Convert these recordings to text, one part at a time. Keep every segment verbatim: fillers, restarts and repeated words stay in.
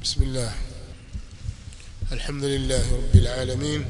بسم الله. الحمد لله رب العالمين،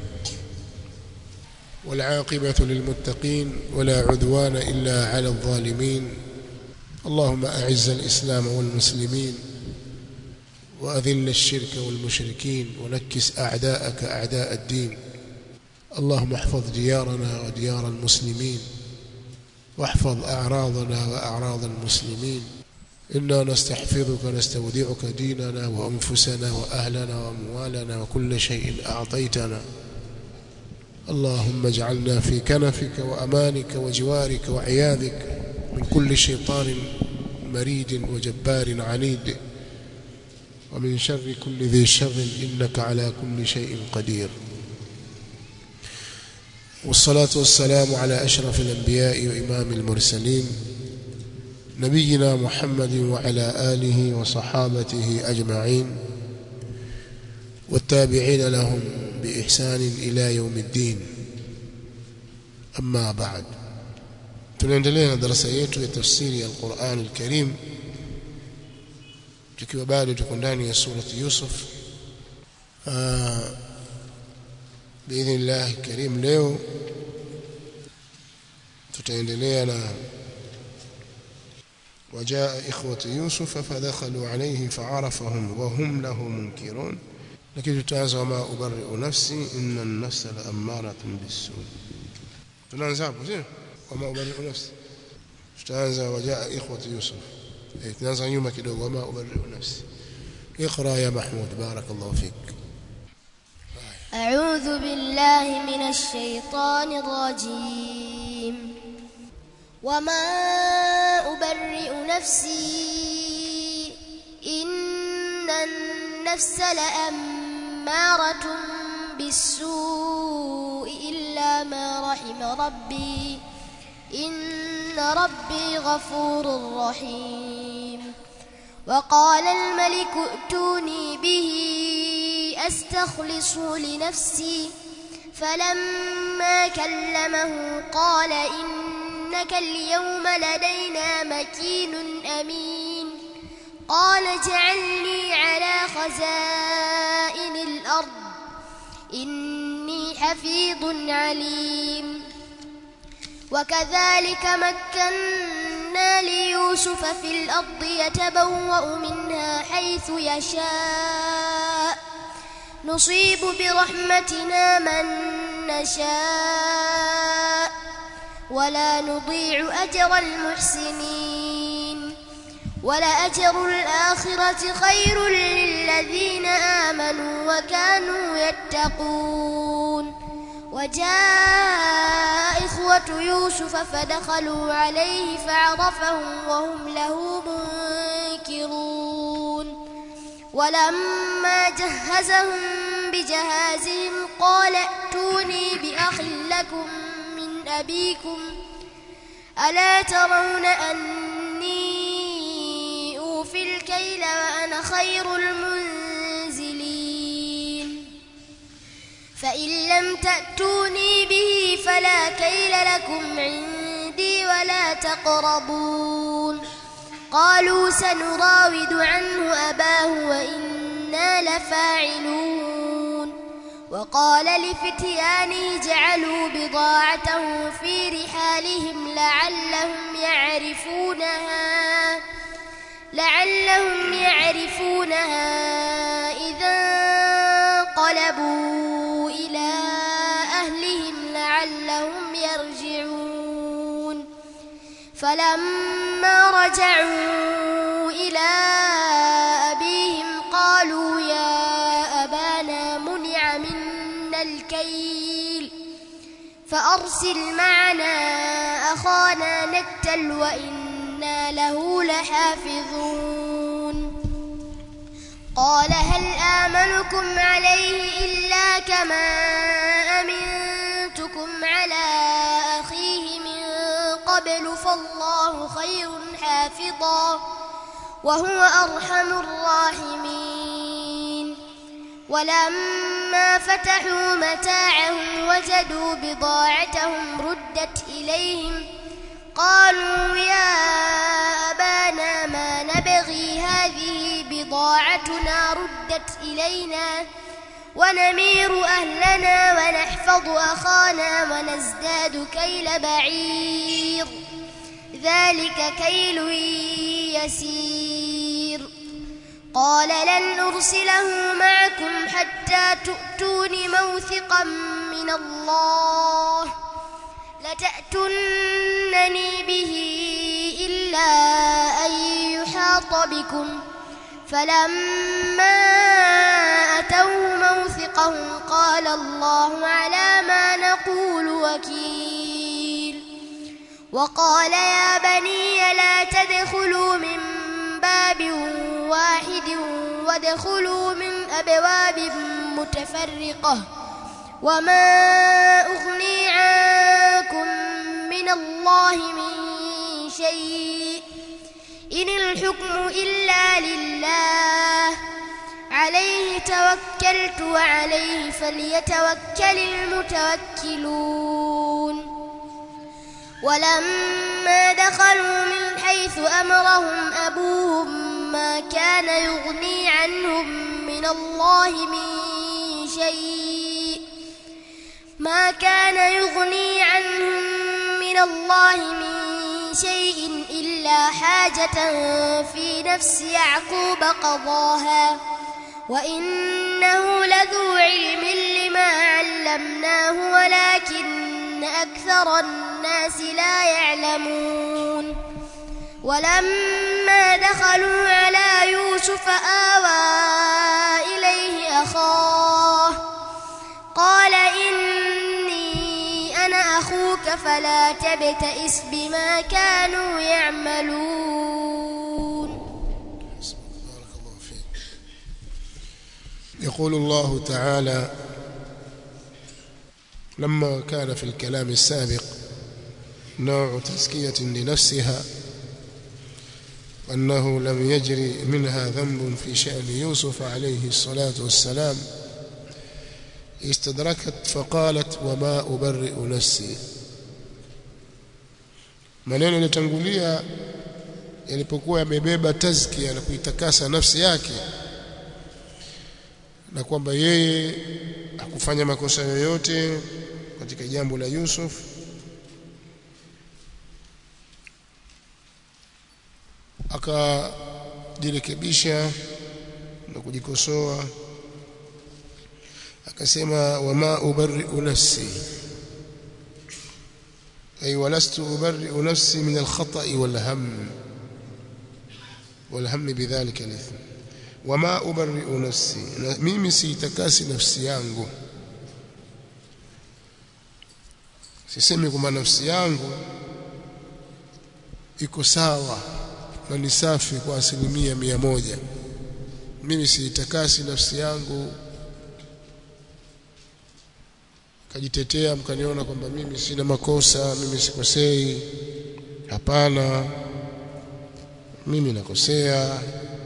والعاقبة للمتقين، ولا عدوان إلا على الظالمين. اللهم أعز الإسلام والمسلمين، وأذل الشرك والمشركين، ونكس أعداءك أعداء الدين. اللهم احفظ ديارنا وديار المسلمين، واحفظ أعراضنا وأعراض المسلمين. إنا نستحفظك نستودعك ديننا وأنفسنا وأهلنا وأموالنا وكل شيء أعطيتنا. اللهم اجعلنا في كنفك وأمانك وجوارك وعياذك من كل شيطان مريد وجبار عنيد، ومن شر كل ذي شر، إنك على كل شيء قدير. والصلاة والسلام على أشرف الأنبياء وإمام المرسلين، نبينا محمد وعلى آله وصحابته أجمعين، والتابعين لهم بإحسان إلى يوم الدين. أما بعد، tunaendelea na darasa yetu ya tafsiri ya Al-Qur'an Al-Karim, tukiwa bado tuko ndani ya surati Yusuf. Biidhnillah Al-Karim, leo tutaendelea na وجاء إخوة يوسف فدخلوا عليه فعرفهم وهم له منكرون. لكن تتعزى وما أبرئ نفسي إن النفس لأمارة بالسوء. تنازع وما أبرئ نفسي، تتعزى وجاء إخوة يوسف، تنازع يومك وما أبرئ نفسي. اقرأ يا محمود، بارك الله فيك. أعوذ بالله من الشيطان الرجيم. وما أبرئ نفسي إن النفس لأمارة بالسوء إلا ما رحم ربي إن ربي غفور رحيم. وقال الملك ائتوني به أستخلصه لنفسي، فلما كلمه قال إنك اليوم لدينا مكين أمين. قال اجعلني على خزائن الأرض إني حفيظ عليم. وكذلك مكنا ليوسف في الأرض يتبوأ منها حيث يشاء، نصيب برحمتنا من نشاء ولا نضيع أجر المحسنين. ولأجر الآخرة خير للذين آمنوا وكانوا يتقون. وجاء إخوة يوسف فدخلوا عليه فعرفهم وهم له منكرون. ولما جهزهم بجهازهم قال ائتوني بأخ لكم من أبيكم، ألا ترون أني أوفي الكيل وأنا خير المنزلين؟ فإن لم تأتوني به فلا كيل لكم عندي ولا تقربون. قالوا سنراود عنه أباه وإنا لفاعلون. وقال لفتيانه جعلوا بضاعته في رحالهم لعلهم يعرفونها لعلهم يعرفونها إذا انقلبوا إلى أهلهم لعلهم يرجعون. فلما رجعوا إلى أبيهم قالوا يا أبانا منع منا الكيل فأرسل معنا أخانا نكتل وإنا له لحافظون. قال هل آمنكم عليه إلا كما أمنتكم على أخيه من قبل فالله خير حافظا وهو أرحم الراحمين. ولما فتحوا متاعهم وجدوا بضاعتهم ردت إليهم قالوا يا أبانا ما نبغي هذه بضاعتنا بضاعتنا ردت إلينا ونمير أهلنا ونحفظ أخانا ونزداد كيل بعير ذلك كيل يسير قال لن أرسله معكم حتى تؤتون موثقا من الله لتأتونني به إلا أن يحاط بكم فلما أتوه موثقهم قال الله على ما نقول وكيل وقال يا بني لا تدخلوا من باب واحد وادخلوا من أبواب متفرقة وما أغني عنكم من الله من شيء إن الحكم إلا لله عليه توكلت وعليه فليتوكل المتوكلون ولما دخلوا من حيث أمرهم أبوهم ما كان يغني عنهم من الله من شيء ما كان يغني عنهم من الله من شيء إلا حاجة في نفس يعقوب قضاها وإنه لذو علم لما علمناه ولكن أكثر الناس لا يعلمون ولما دخلوا على يوسف آوى إليه أخاه قال إني أنا أخوك فلا تبتئس بما كانوا يعملون. بارك الله فيك. يقول الله تعالى لما كان في الكلام السابق نوع تزكية لنفسها أنه لم يجري منها ذنب في شأن يوسف عليه الصلاة والسلام استدركت فقالت وما أبرئ نفسي. maneno yaliyotangulia yalipokuwa yamebeba tazkia na kuitakasa nafsi yake na kwamba yeye hakufanya makosa yoyote katika jambo la Yusuf, akajirekebisha na kujikosoa akasema wama ubarri'u nafsi ay walastu ubarri'u nafsi min al-khata'i wal-hamm wal-hamm bidhalika al-ithm wama ubarri'u nafsi, mimi siitakasi nafsi yangu, sisemi kwamba nafsi yangu iko sawa na ni safi kwa asilimia mia moja. Mimi siitakasi nafsi yangu kajitetea mkaniona kwamba mimi sina makosa, mimi sikosei. Hapana, mimi nakosea.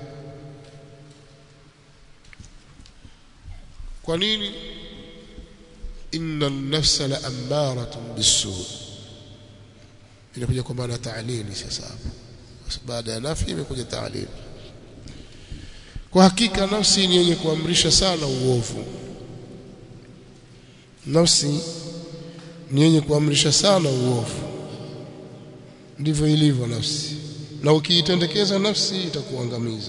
Kwa nini? inna an-nafsa la ammaratun bis-su'. Inakuja kwa maana ta'lili sasa. Baada ya nafi imekuja ta'lili. Kwa hakika nafsi ni yenye kuamrisha sana uovu. Nafsi ni yenye kuamrisha sana uovu. Ndivyo ilivyo nafsi. Na ukiitendekeza nafsi itakuangamiza.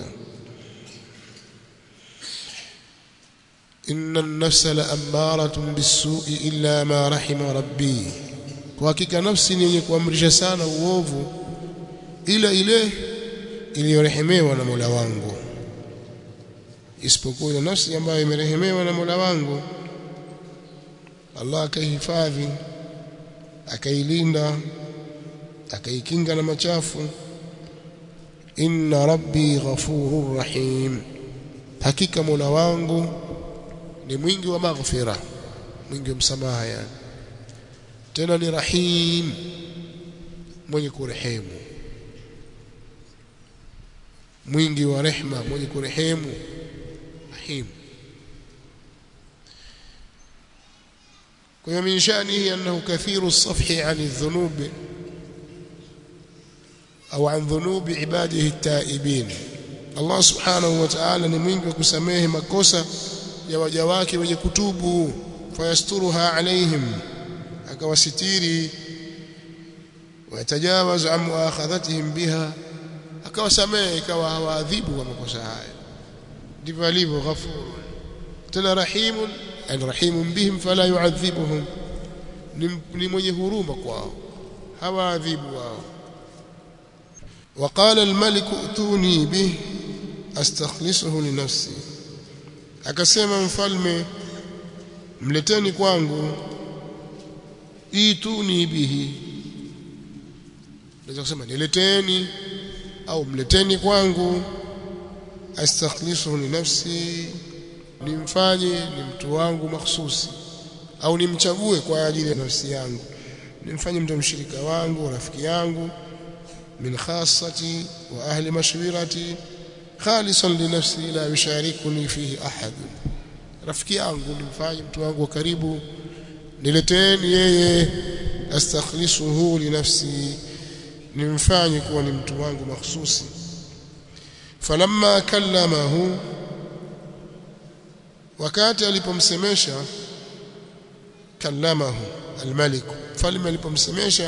inna an-nafsa la ammaratun bis-su'i illa ma rahima rabbi. Kwa hakika nafsi ni yenye kuamrisha sana uovu ila ile iliyorehemewa na Mola wangu, isipokuwa ile nafsi ambayo imerehemewa na Mola wangu. Allah akaihifadhi, akailinda, akaikinga na machafu. inna rabbi ghafurur rahim, hakika Mola wangu ni mwingi wa maghfira, mwingi wa msamaha, yani tena ni rahim, mwenye kurehemu, mwingi wa rehma, mwenye kurehemu, rahim. Kwa hiyo min shanihi annahu kathiru as-safhi 'an adh-dhunub au 'an dhunubi ibadihi at-ta'ibin, Allah subhanahu wa ta'ala ni mwingi wa kusamehe makosa ya waja wake wenye kutubu. Fayasturuha alaihim, akawasitiri. Watajawaz an muakhadhatihim biha, akawasamehe ikawa hawaadhibu kwa makosa haya. Ndivyo alivyo ghafur tena rahimun, an rahimun bihim fala yu'adhibuhum, ni mwenye huruma kwao hawaadhibu wao. وقال الملك ائتوني به astakhlisuhu li nafsi, akasema mfalme mleteni kwangu, ituni bihi, naweza kusema nileteni au mleteni kwangu, astakhlisuhu li nafsi, nimfanye ni mtu wangu mahsusi, au nimchague kwa ajili ya nafsi yangu, nimfanye mtu mshirika wangu, rafiki yangu, min khassati wa ahli mashwirati khalisan li nafsi la yusharikuni fihi ahad, rafiki yangu nimfanye mtu wangu wa karibu, nileteni yeye, astakhlisuhu li nafsi, nimfanye kuwa ni mtu wangu mahsusi. Falamma kallamahu, wakati alipomsemesha, kallamahu almalik, falma alipomsemesha,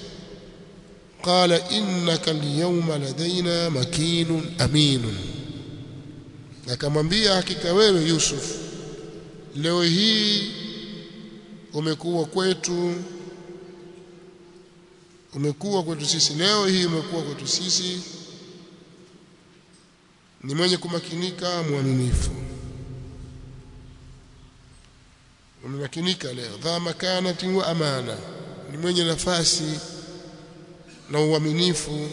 qala innaka alyawma ladaina makinun aminun, akamwambia hakika wewe Yusuf leo hii umekuwa kwetu, umekuwa kwetu sisi leo hii umekuwa kwetu sisi ni mwenye kumakinika, mwaminifu, umemakinika leo, dha makanati wa amana, ni mwenye nafasi na uaminifu.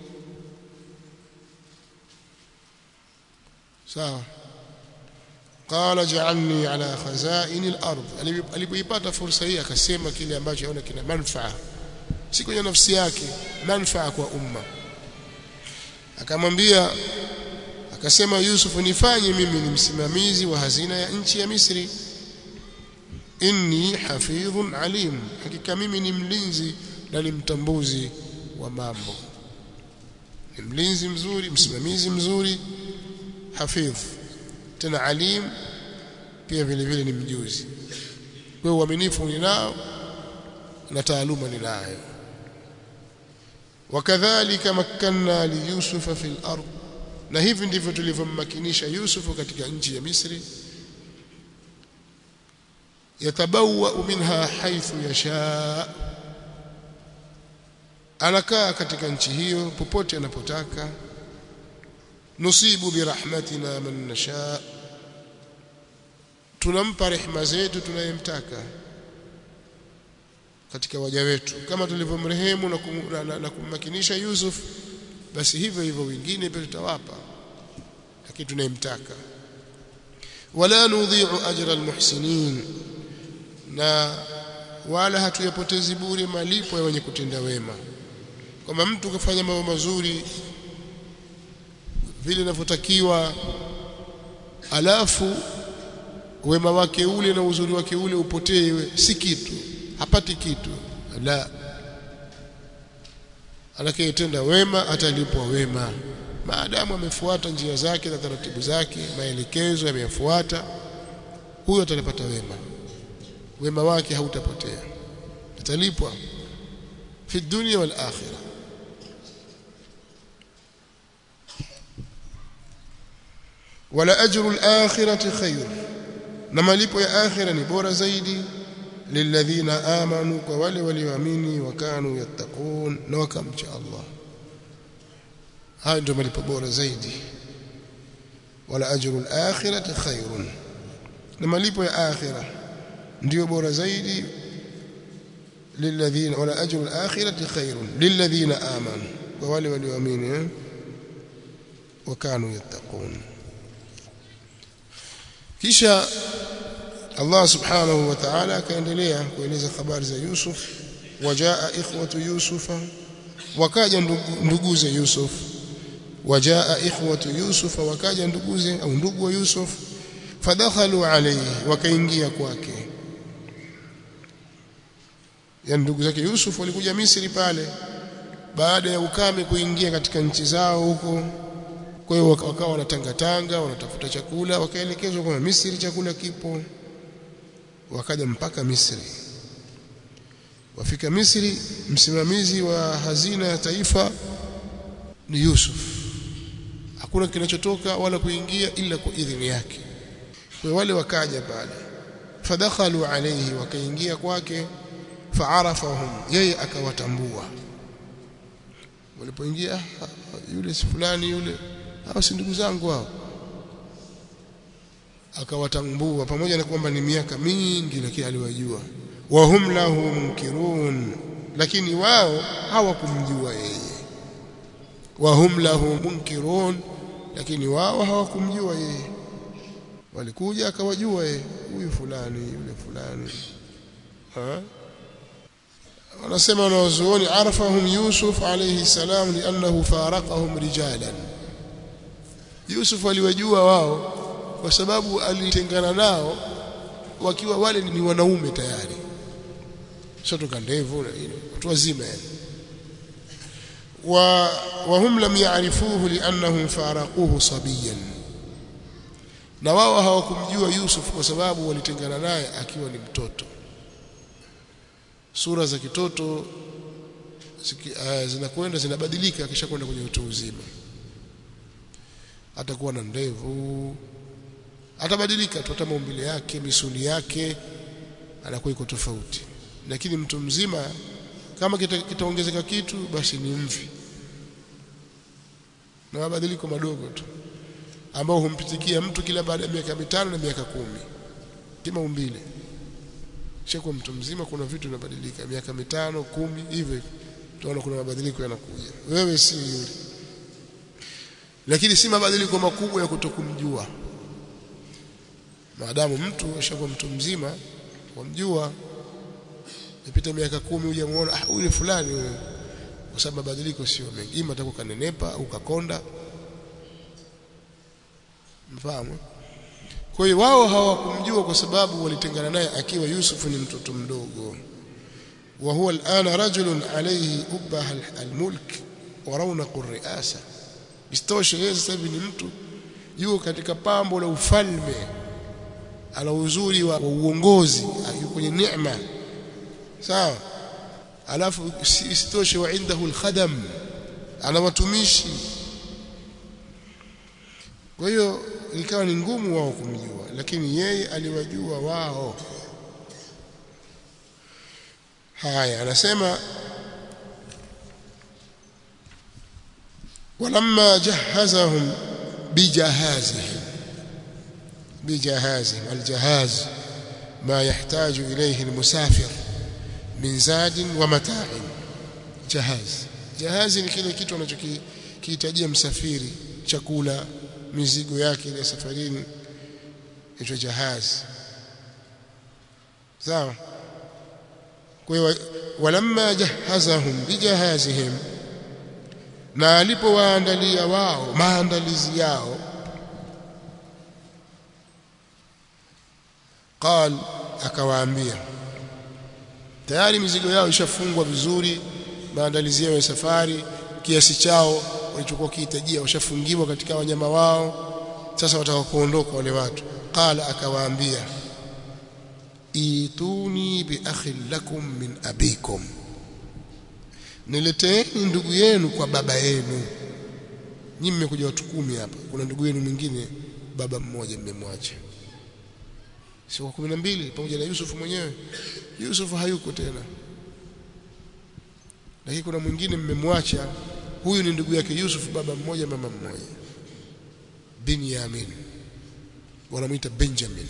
sawa. Qala ja'alni ala khazain al-ard, alipoipata fursa hii akasema kile ambacho aona kina manufaa si kwenye nafsi yake, manufaa kwa umma. Akamwambia, akasema Yusuf, nifanye mimi ni msimamizi wa hazina ya nchi ya Misri, inni hafidhun alim, hakika mimi ni mlinzi na ni mtambuzi wa mambo. Ni mlinzi mzuri, msimamizi mzuri, hafidh tena alim pia vile vile ni mjuzi. Kwa uaminifu ninao na taaluma ninayo. Wakadhalika makkanna li Yusufa fil ard, na hivi ndivyo tulivyommakinisha Yusuf katika nchi ya Misri. Yatabawa minha haythu yasha, anakaa katika nchi hiyo popote anapotaka. Nusibu birahmatina man nasha, tunampa rehema zetu tunayemtaka katika waja wetu, kama tulivyomrehemu na, kum, na, na, na kummakinisha Yusuf, basi hivyo hivyo wengine pia tutawapa, lakini tunayemtaka. Wala nudhi'u ajra almuhsinin, na wala hatuyapotezi bure malipo ya wenye kutenda wema. Kama mtu kafanya mambo mazuri vile inavyotakiwa, alafu wema wake ule na uzuri wake ule upotewe, si kitu, hapati kitu. La, anakayetenda wema atalipwa wema maadamu amefuata njia zake na taratibu zake, maelekezo yamefuata, huyo atalipata wema, wema wake hautapotea, atalipwa fi dunia wal akhirah. Wala ajru al-akhirati khair, na malipo ya akhira ni bora zaidi, lilladhina amanu, kwa wale walioamini, wakanu yattaqun, na wakamcha Allah. Hayo ndio malipo bora zaidi. Wala ajru al-akhirati khairun, na malipo ya akhira ndio bora zaidi, lilladhina, wala ajru al-akhirati khairun lilladhina amanu, kwa wale walioamini, wakanu yattaqun. Kisha Allah subhanahu wa ta'ala akaendelea kueleza habari za Yusuf. Wajaa ikhwatu Yusufa, wakaja nduguze Yusuf. Wajaa ikhwatu Yusufa, wakaja nduguze au ndugu wa Yusuf. Fadakhalu alayhi, wakaingia kwake. Ya ndugu zake Yusuf walikuja Misri pale baada ya ukame kuingia katika nchi zao huko, Kwa hiyo wakawa wanatangatanga, wanatafuta chakula, wakaelekezwa kwa Misri chakula kipo. Wakaja mpaka Misri. Wafika Misri, msimamizi wa hazina ya taifa ni Yusuf. Hakuna kinachotoka wala kuingia ila kwa idhini yake. Kwa wale wakaja pale, fadakhalu alayhi, wakaingia kwake, fa'arafahum, yeye akawatambua. Walipoingia, yule si fulani yule, hao si ndugu zangu hao. Akawatambua pamoja na kwamba ni miaka mingi, lakini aliwajua. Wa hum lahu munkirun, lakini wao hawakumjua yeye. Wa hum lahu munkirun, lakini wao hawakumjua yeye. Walikuja akawajua yeye, huyu fulani yule fulani. Ha? Wanasema wanazuoni, arafahum Yusuf alayhi salam li'annahu faraqahum rijalan. Yusuf aliwajua wao kwa sababu alitengana nao wakiwa wale ni wanaume tayari, sio toka ndevu na hilo, watu wazima yani. wa wahum lam ya'rifuhu li'annahum faraquhu sabiyan, na wao hawakumjua Yusuf kwa sababu walitengana naye akiwa ni mtoto. Sura za kitoto zinakwenda zinabadilika kisha kwenda kwenye utu uzima. Atakuwa na ndevu, atabadilika tu, hata maumbile yake, misuli yake anakuwa iko tofauti. Lakini mtu mzima kama kitaongezeka kita kitu, basi ni mvi na mabadiliko madogo tu ambao humpitikia mtu kila baada ya miaka mitano na miaka kumi. Kima umbile cheko mtu mzima, kuna vitu vinabadilika miaka mitano kumi hivi, tunaona kuna mabadiliko yanakuja. Wewe si yule, lakini si mabadiliko makubwa ya kutokumjua. Maadamu mtu ashakuwa mtu mzima, wamjua, ipita miaka kumi hujamuona, ah yule fulani yule, kwa sababu mabadiliko sio mengi, ima atakuwa kanenepa au kakonda. Mfahamu? Kwa hiyo wao hawakumjua kwa sababu walitengana naye akiwa Yusuf ni mtoto mdogo. Wa huwa al'ana rajulun alayhi ubah al-mulk wa rawnaq ar-ri'asa. Istoshe yeye sasa hivi ni mtu yuko katika pambo la ufalme, ana uzuri wa uongozi, yuko kwenye neema. Sawa? Alafu istoshe wa indahu al-khadam, ana watumishi. Kwa hiyo ikawa ni ngumu wao kumjua, lakini yeye aliwajua wao. Haya, anasema walamma jahazahum bijahazihim, bijahazihim aljahaz ma yahtaju ilayhi almusafir min zadin wa mata'in. Jahaz, jahazi ni kile kitu anachokihitajia msafiri, chakula, mizigo yake ile safarini, hicho jahazi. Sawa? Kwa hiyo walamma jahazahum bijahazihim, na alipowaandalia wao maandalizi yao, qal, akawaambia, tayari mizigo yao ishafungwa vizuri, maandalizi yao ya safari, kiasi chao walichokuwa kihitajia washafungiwa katika wanyama wao. Sasa wataka kuondoka wale watu. Qala, akawaambia, ituni bi akhi lakum min abikum, nileteeni ndugu yenu kwa baba yenu. Nyinyi mmekuja watu kumi hapa, kuna ndugu yenu mwingine baba mmoja mmemwacha, sio kumi na mbili pamoja na Yusuf mwenyewe. Yusuf hayuko tena, lakini kuna mwingine mmemwacha. Huyu ni ndugu yake Yusuf, baba mmoja mama mmoja, Binyamin, wanamuita Benjamin,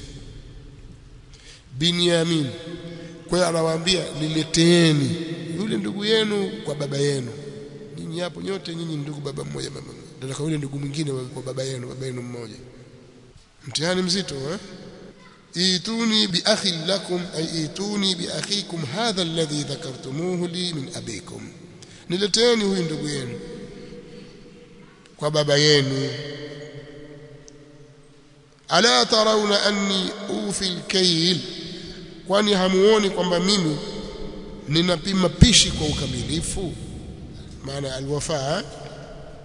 Binyamin. Kwa hiyo anawaambia, nileteeni yule ndugu yenu kwa baba yenu. Nyinyi hapo nyote nyinyi ndugu baba mmoja mama mmoja, ndio kwa yule ndugu mwingine kwa baba yenu, baba yenu mmoja. Mtihani mzito eh? Ituni bi akhi lakum, ay ituni bi akhikum hadha alladhi dhakartumuhu li min abikum, nileteeni huyu ndugu yenu kwa baba yenu. Ala tarawna anni ufi al-kayl, kwani hamuoni kwamba mimi ninapima pishi kwa ukamilifu? Maana alwafa,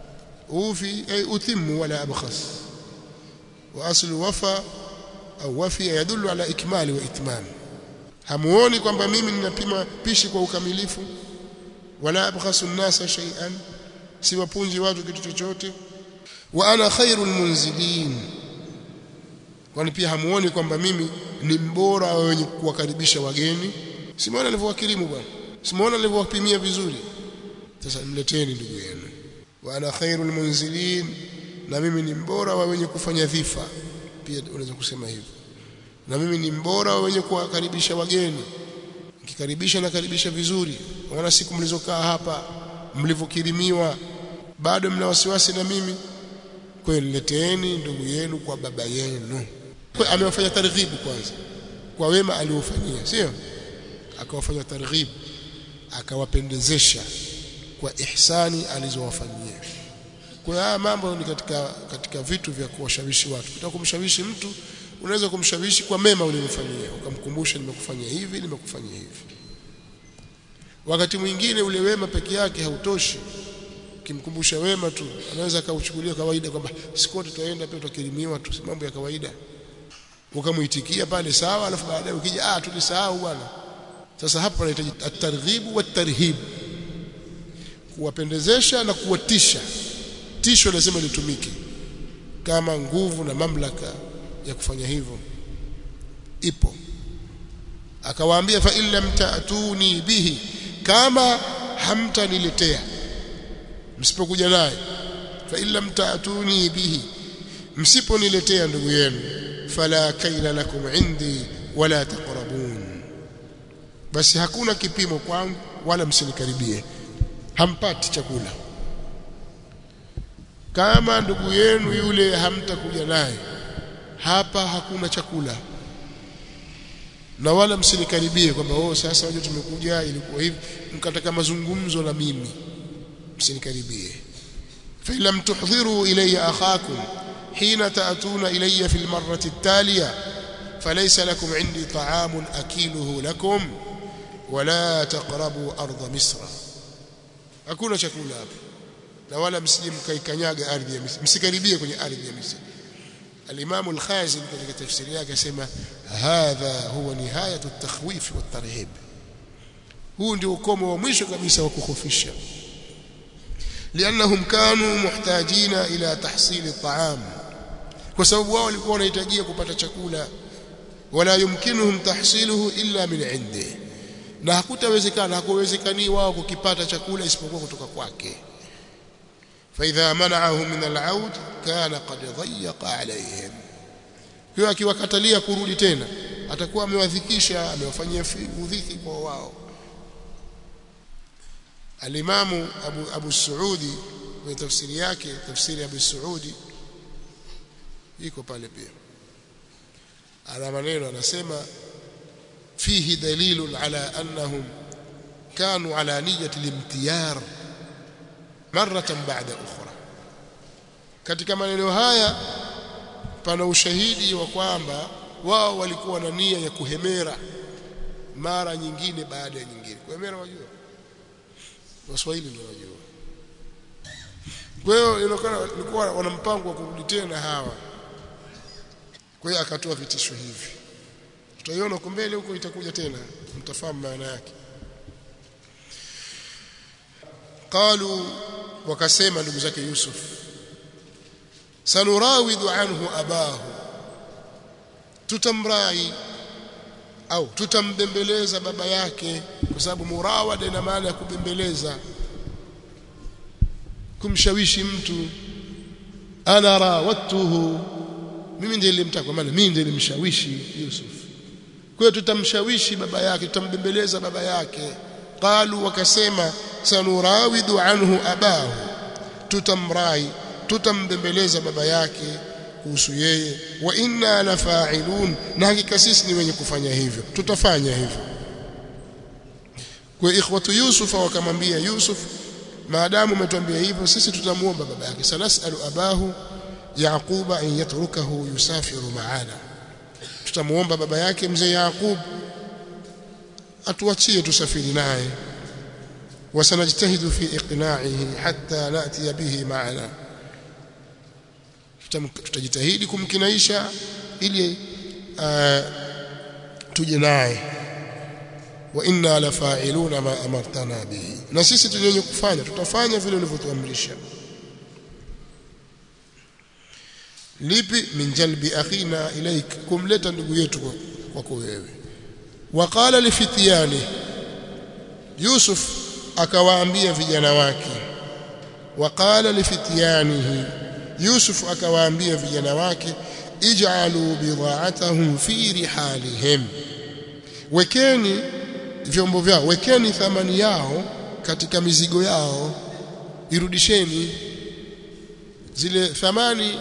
أوفي أي أتم ولا أبخس وأصل وفى أو وفي يدل على إكمال وإتمام hamuoni kwamba mimi ninapima pishi kwa ukamilifu wala abkhasu an-nasa shay'an siwapunji watu kitu chochote wa ana khairul munzilin kwani pia hamuoni kwamba mimi ni mbora wa wenye kuwakaribisha wageni simuona nilivyowakirimu bwana simuona nilivyowapimia vizuri sasa mleteni ndugu yenu wa ana khairul munzilin na mimi ni mbora wa wenye kufanya dhifa pia unaweza kusema hivyo na mimi ni mbora wenye kuwakaribisha wageni nikikaribisha na karibisha vizuri wana siku mlizokaa hapa mlivyokirimiwa bado mna wasiwasi na mimi kweli leteeni ndugu yenu kwa baba yenu kwa amewafanya targhibu kwanza kwa wema aliofanyia sio akawafanya targhibu akawapendezesha kwa ihsani alizowafanyia kwa haya mambo ni katika katika vitu vya kuwashawishi watu ukitaka kumshawishi mtu unaweza kumshawishi kwa mema uliyomfanyia ukamkumbusha nimekufanyia hivi nimekufanyia hivi wakati mwingine ule wema peke yake hautoshi ukimkumbusha wema tu anaweza akauchukulia kawaida kwamba siku zote tutaenda pia tukirimiwa tu mambo ya kawaida ukamuitikia pale sawa alafu baadaye ukija ah tulisahau bwana sasa hapa panahitaji at-targhib wa at-tarhib kuwapendezesha na kuwatisha tisho lazima litumike kama nguvu na mamlaka ya kufanya hivyo ipo akawaambia fa illa mtaatuni bihi kama hamtaniletea msipokuja naye fa illa mtaatuni bihi msiponiletea ndugu yenu fala kaila lakum indi wala taqrabun basi hakuna kipimo kwangu wala msinikaribie hampati chakula kama ndugu yenu yule hamtakuja naye hapa hakuna chakula na wala msinikaribie kwamba oh sasa waje tumekuja ilikuwa hivi mkataka mazungumzo na mimi msinikaribie fa lam tuhdhiru ilayya akhakum hina ta'tuna ilayya fil marrati at-taliya falaysa lakum 'indi ta'amun akiluhu lakum wala taqrabu ardh misra hakuna chakula hapa na wala msije mkaikanyaga ardhi ya Misri msikaribie kwenye ardhi ya Misri الإمام الخازن katika tafsiri yake asema hadha huwa nihayatu at-takhwif wa at-tarhib huu ndio ukomo wa mwisho kabisa wa kukhofisha lianahum kanu muhtajina ila tahsil at-ta'am kwa sababu wao walikuwa wanahitajia kupata chakula wala yumkinuhum tahsiluhu illa min indi na hakutawezekana hakuwezekani wao kukipata chakula isipokuwa kutoka kwake فإذا منعهم من العود كان قد ضيق عليهم hiyo akiwakatalia kurudi tena atakuwa amewadhikisha amewafanyia udhiki kwa wao al-Imam Abu Abu Saudi kwa tafsiri yake tafsiri Abu Saudi iko pale pia ana maneno anasema fihi dalilun ala annahum kanu ala niyyati al-imtiyar maratan ba'da ukhra katika maneno haya pana ushahidi wa kwamba wao walikuwa na nia ya kuhemera mara nyingine baada ya nyingine kuhemera wajua Waswahili ndio wajua kwa hiyo ilikuwa ilikuwa wana mpango wa kurudi tena hawa kwa hiyo akatoa vitisho hivi tutaiona huko mbele huko itakuja tena mtafahamu maana yake qalu wakasema ndugu zake Yusuf sanurawidu anhu abahu tutamrai au tutambembeleza baba yake kwa sababu murawada ina maana ya kubembeleza kumshawishi mtu ana rawatuhu mimi ndiye nilimtaka maana mimi ndiye nilimshawishi Yusuf kwa hiyo tutamshawishi baba yake tutambembeleza baba yake qalu wakasema sanurawidu anhu abahu tutamrai tutambembeleza baba yake kuhusu yeye wa inna la fa'ilun na hakika sisi ni wenye kufanya hivyo tutafanya hivyo kwa ikhwatu Yusuf wakamwambia Yusuf maadamu umetuambia hivyo sisi tutamuomba baba yake sanasalu abahu Yaquba an yatrukahu yusafiru ma'ana tutamuomba baba yake mzee Yaqub atuachie tusafiri naye wasanajtahidu fi iqna'ihi hatta na'ti bihi ma'ana tutajitahidi kumkinaisha ili uh, tuje naye. Wa inna la fa'iluna ma amartana bihi, na sisi tunyenye kufanya, tutafanya vile ulivyotuamrisha. Lipi? Min jalbi akhina ilaik, kumleta ndugu yetu kwako wewe. Waqala lifitiyani, Yusuf akawaambia vijana wake. Waqala lifitiyanihi, Yusuf akawaambia vijana wake, ij'alu bidha'atahum fi rihalihim, wekeni vyombo vyao, wekeni thamani yao katika mizigo yao, irudisheni zile thamani,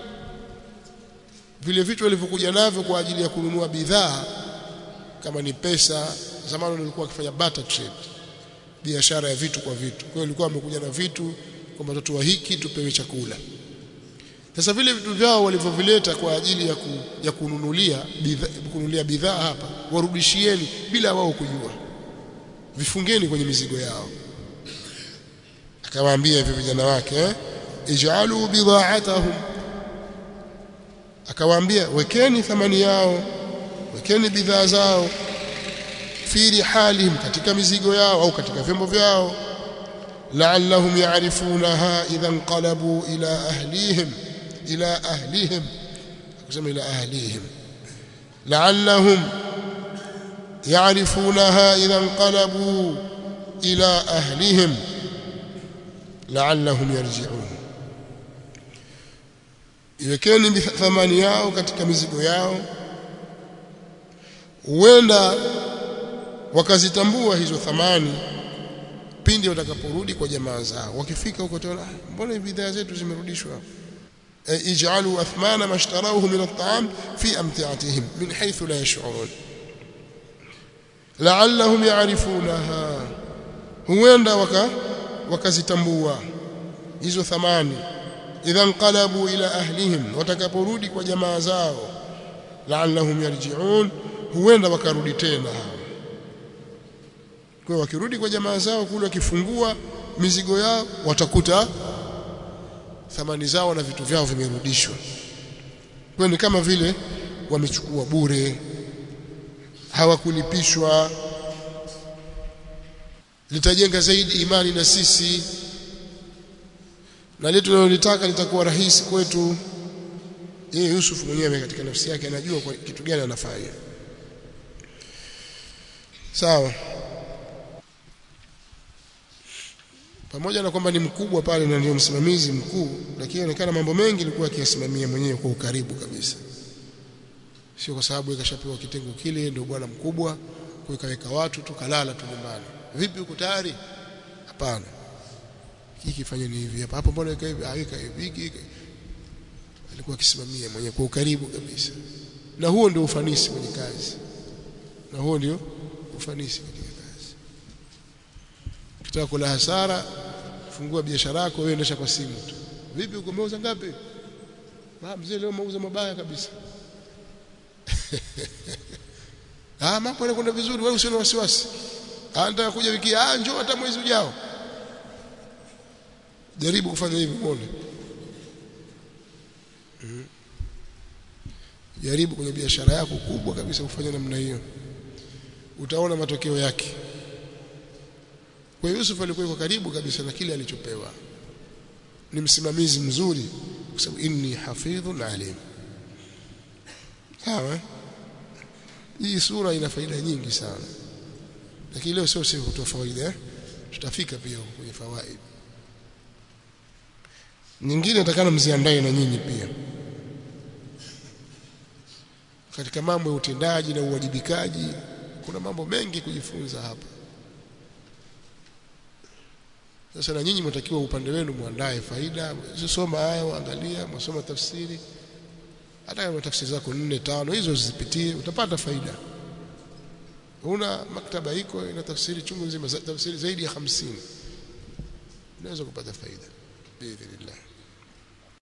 vile vitu walivyokuja navyo kwa ajili ya kununua bidhaa, kama ni pesa. Zamani walikuwa wakifanya barter trade, biashara ya vitu kwa vitu. Kwa hiyo walikuwa wamekuja na vitu kwamba tutoa hiki tupewe chakula. Sasa vile vitu vyao walivyovileta kwa ajili ya, ku, ya kununulia bidhaa, kununulia bidhaa hapa, warudishieni bila wao kujua, vifungeni kwenye mizigo yao. Akawaambia hivyo vijana wake, eh? Ij'alu bidha'atahum, akawaambia wekeni thamani yao, wekeni bidhaa zao, fi rihalihim, katika mizigo yao au katika vyombo vyao, la'allahum ya'rifunaha idha inqalabu ila ahlihim ila ahlihim, kusema ila ahlihim, la'allahum ya'rifunaha idha inqalabu ila ahlihim la'allahum yarji'un, iwekeni thamani yao katika mizigo yao, huenda wakazitambua hizo thamani pindi watakaporudi kwa jamaa zao. Wakifika huko tena, mbona bidhaa zetu zimerudishwa? ij'alu athmana mashtarawhu min at'am fi amti'atihim min haythu la yash'urun la'allahum ya'rifunaha, huenda waka wakazitambua hizo thamani, idha inqalabu ila ahlihim, watakaporudi kwa jamaa zao, la'allahum yarji'un, huenda wakarudi tena. Kwa wakirudi kwa jamaa zao kule, wakifungua mizigo yao, watakuta thamani zao na vitu vyao vimerudishwa. Kwa ni kama vile wamechukua bure, hawakulipishwa. Litajenga zaidi imani na sisi, na letu tunalotaka litakuwa rahisi kwetu. Yeye Yusuf mwenyewe katika nafsi yake anajua kwa kitu gani anafanya. Sawa, pamoja na kwamba ni mkubwa pale na ndio msimamizi mkuu, lakini inaonekana mambo mengi alikuwa akiyasimamia mwenyewe kwa ukaribu kabisa. Sio kwa sababu ikashapewa kitengo kile ndio bwana mkubwa, kwa ikaweka watu tukalala tu nyumbani. Vipi, uko tayari? Hapana, hiki fanyeni hivi hapa, hapo mbona ika hivi, aweka hivi. Alikuwa akisimamia mwenyewe kwa ukaribu kabisa, na huo ndio ufanisi kwenye kazi, na huo ndio ufanisi katika kazi. Ukitaka kula hasara, fungua biashara yako wewe, endesha kwa simu tu. Vipi, uko umeuza ngapi? Ah, mzee leo mauza mabaya kabisa. Ah, mambo yanakwenda vizuri, wewe usione wasiwasi. Ah, nataka kuja wiki, ah njoo hata mwezi ujao. Jaribu kufanya hivyo uone. Mm. Jaribu kwenye biashara yako kubwa kabisa kufanya namna hiyo, utaona matokeo yake. Kwa Yusuf alikuwa yuko karibu kabisa na kile alichopewa, ni msimamizi mzuri, kwa sababu inni hafidhun alim. Sawa, hii sura ina faida nyingi sana, lakini leo sio sio kutoa faida, eh? Tutafika pia kwenye fawaid nyingine, natakana mziandae na nyinyi pia katika mambo ya utendaji na uwajibikaji. Kuna mambo mengi kujifunza hapa. Sasa na nyinyi mtakiwa upande wenu muandae faida, usisoma haya, angalia, msoma tafsiri, hata kama tafsiri zako nne tano hizo zipitie, utapata faida. Una maktaba iko ina tafsiri chungu nzima, tafsiri zaidi ya hamsini, unaweza kupata faida biidhnillah.